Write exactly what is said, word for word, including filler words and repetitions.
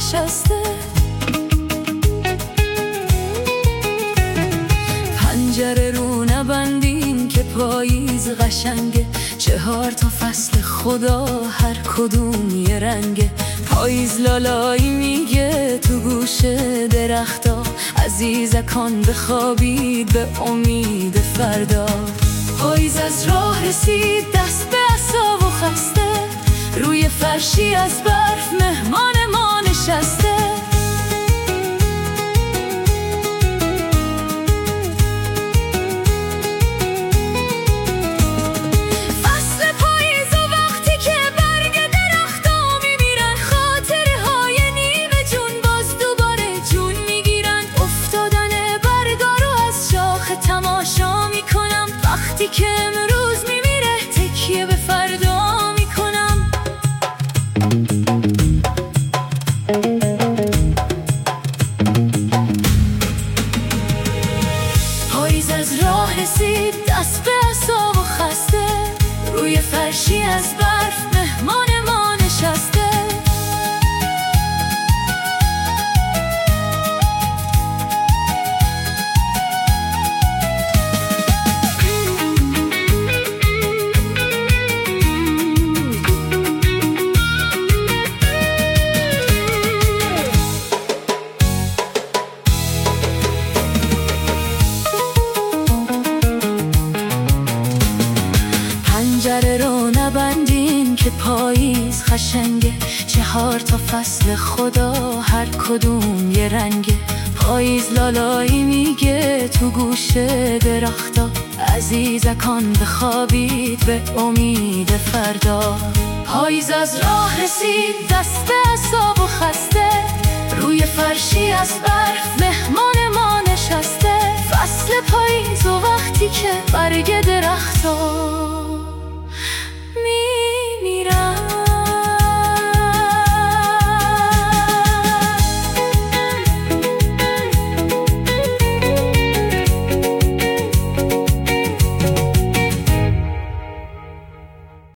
نشسته. پنجره رو نبندین که پاییز قشنگه، چهار تا فصل خدا هر کدوم یه رنگه. پاییز لالایی میگه تو گوش درختا، عزیزکان بخوابید به امید فردا. پاییز از راه رسید دست به عصا و خسته، روی فرشی از برف مهمان ما نشسته. فصل پاییز و وقتی که برگ درختا میمیرن، خاطره های نیمه جون باز دوباره جون میگیرن. افتادن برگا رو از شاخه تماشا میکنم، وقتی که امروز میمیره تکیه به فردا میکنم. پاییز از راه رسید دست به عصا و خسته، روی فرشی از برف مهمان ما نشسته. پنجره رو نبندین که پاییز قشنگه، چهار تا فصل خدا هر کدوم یه رنگه. پاییز لالایی میگه تو گوش درختا، عزیزکان بخوابید به امید فردا. پاییز از راه رسید دست به عصا و خسته، روی فرشی از برف مهمان ما نشسته. فصل پاییز و وقتی که برگ درختا